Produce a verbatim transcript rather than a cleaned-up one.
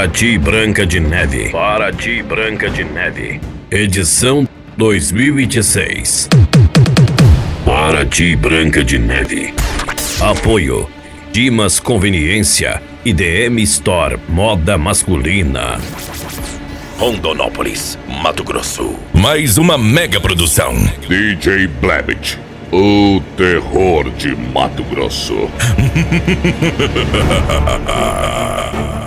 Paraty Branca de Neve. Paraty Branca de Neve. Edição dois mil e dezesseis. Paraty Branca de Neve. Apoio Dimas Conveniência e D M Store Moda Masculina. Rondonópolis, Mato Grosso. Mais uma mega produção. D J Blabbit, o terror de Mato Grosso.